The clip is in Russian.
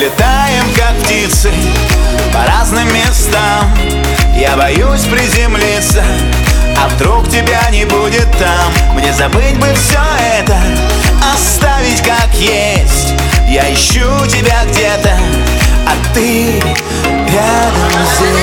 Улетаем, как птицы, по разным местам. Я боюсь приземлиться, а вдруг тебя не будет там. Мне забыть бы все это, оставить как есть. Я ищу тебя где-то, а ты рядом здесь.